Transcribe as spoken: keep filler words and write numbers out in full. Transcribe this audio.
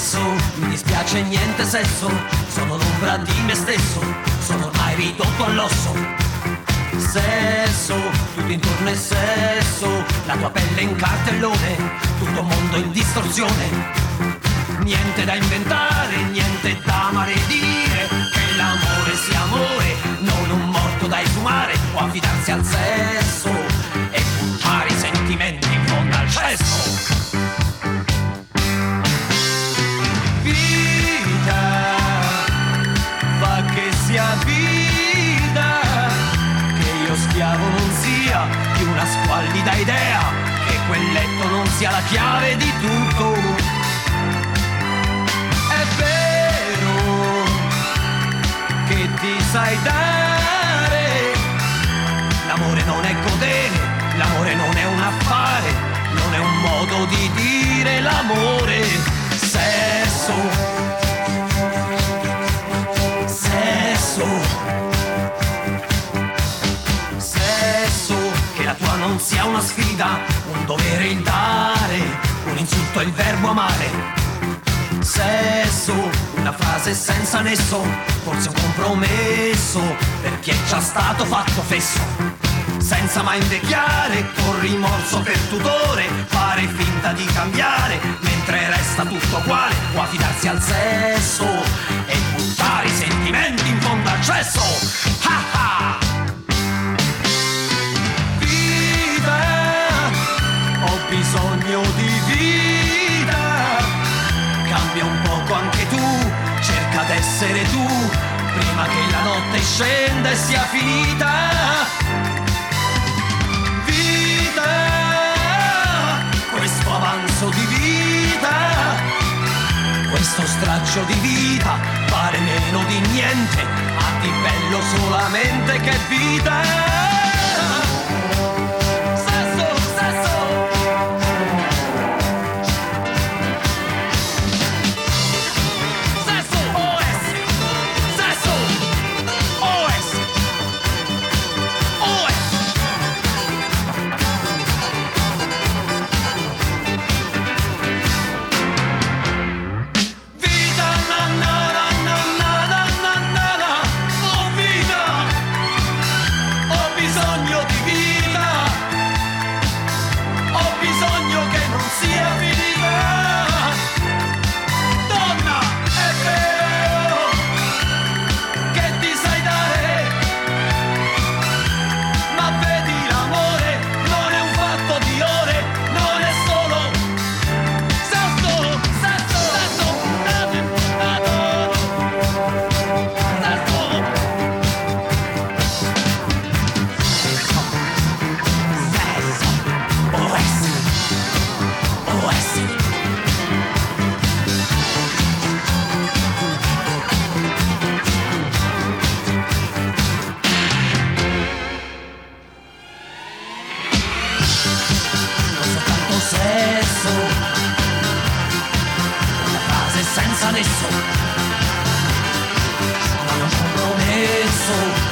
sesso, mi dispiace niente sesso, sono l'ombra di me stesso, sono ormai ridotto all'osso. Sesso, tutto intorno è sesso, la tua pelle in cartellone, tutto mondo in distorsione. Niente da inventare, niente da maledire, che l'amore sia amore, non un morto da esumare, o affidarsi al sesso e buttare i sentimenti in fondo al cesso. Schiavo non sia di una squallida idea, che quel letto non sia la chiave di tutto. È vero che ti sai dare, l'amore non è godere, l'amore non è un affare, non è un modo di dire l'amore. Sesso, sesso, che la tua non sia una sfida, un dovere il dare, un insulto è il verbo amare. Sesso, una frase senza nesso, forse un compromesso per chi è già stato fatto fesso. Senza mai invecchiare, con rimorso per tutore, fare finta di cambiare, mentre resta tutto uguale, o affidarsi al sesso e buttare i sentimenti in fondo al cesso. Ha ha! Ho bisogno di vita, cambia un poco anche tu, cerca d'essere tu, prima che la notte scenda e sia finita. Vita, questo avanzo di vita, questo straccio di vita, vale meno di niente, ha di bello solamente che vita. Senza nesso, non è un compromesso